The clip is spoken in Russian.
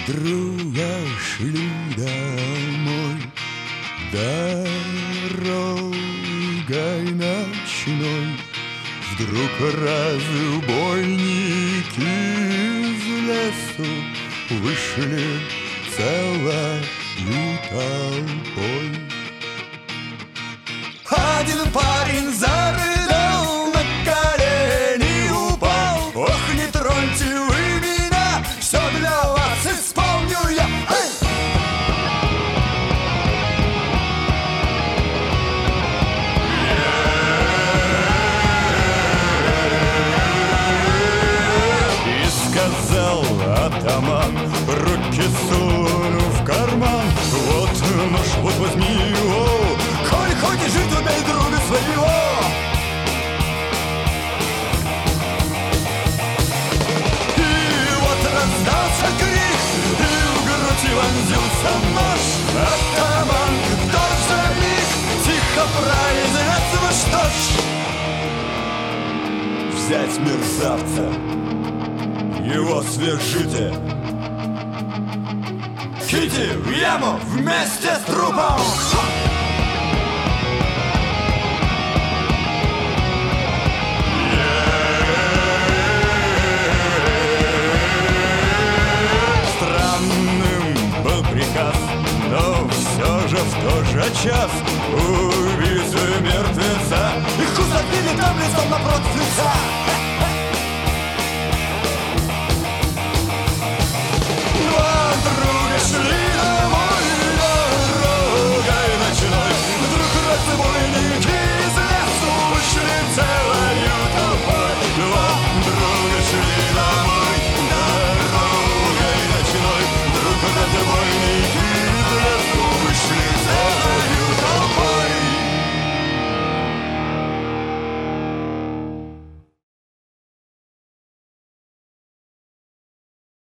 друга шли домой дорогой ночной. Вдруг разбойники из лесу вышли целою толпой. Один парень зарыдал, на колени упал. Ох, не троньте вы меня, все для вас исполню я. И сказал атаман, руки сунув в карман: вот нож, вот возьми его, коль хочешь жить, убей друга своего. И вот раздался крик, и в грудь вонзился нож. Атаман в тот же миг тихо произнес: ну что ж, взять мерзавца, его свяжите, киньте в яму вместе с трупом.